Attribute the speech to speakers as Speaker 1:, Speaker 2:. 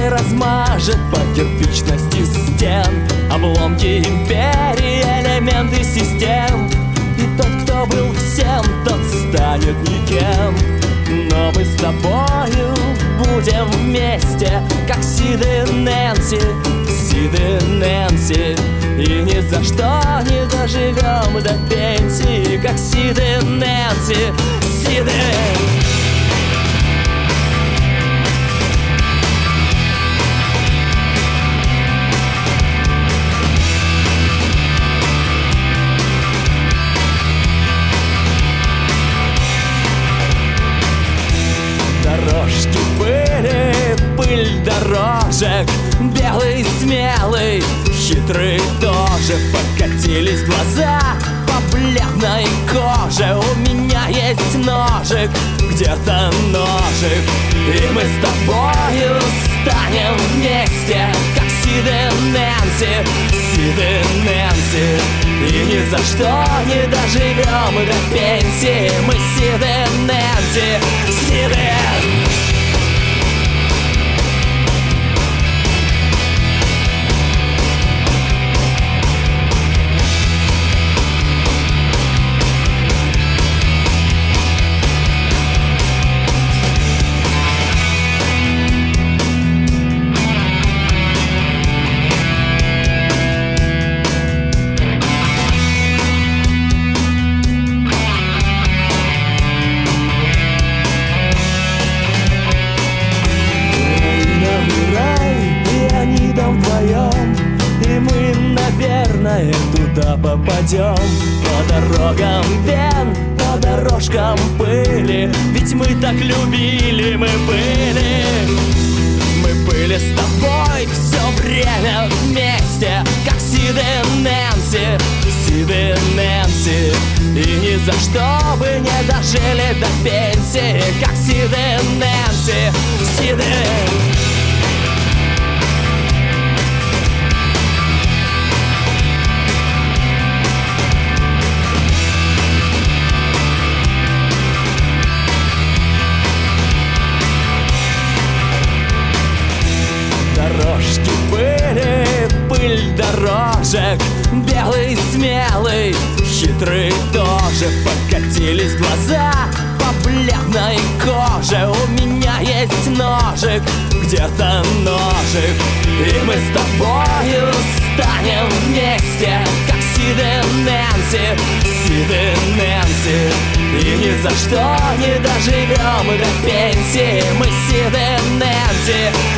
Speaker 1: и размажет по кирпичности стен обломки империи, элементы систем. И тот, кто был всем, тот станет никем. Но мы с тобою будем вместе, как Сид и Нэнси, Сид и Нэнси. И ни за что не доживем до пенсии, как Сид и Нэнси, Сид и... Дорожки пыли, пыль дорожек, белый, смелый, хитрый тоже. Покатились глаза по бледной коже. У меня есть ножик, где-то ножик. И мы с тобою станем вместе, как Сид и Нэнси, Сид и Нэнси. И ни за что не доживем до пенсии. Мы Сид и Нэнси, Сид и... И мы, наверное, туда попадем. По дорогам вен, по дорожкам пыли. Ведь мы так любили, мы были. Мы были с тобой все время вместе, как Сид и Нэнси, Сид и Нэнси. И ни за что бы не дожили до пенсии, как Сид и Нэнси, Сид и... Дорожки пыли, пыль дорожек, белый, смелый, хитрый тоже. Покатились глаза по бледной коже. У меня есть ножик, где-то ножик. И мы с тобою станем вместе, как Сид и Нэнси, Сид и Нэнси. И ни за что не доживем до пенсии. Мы Сид и Нэнси,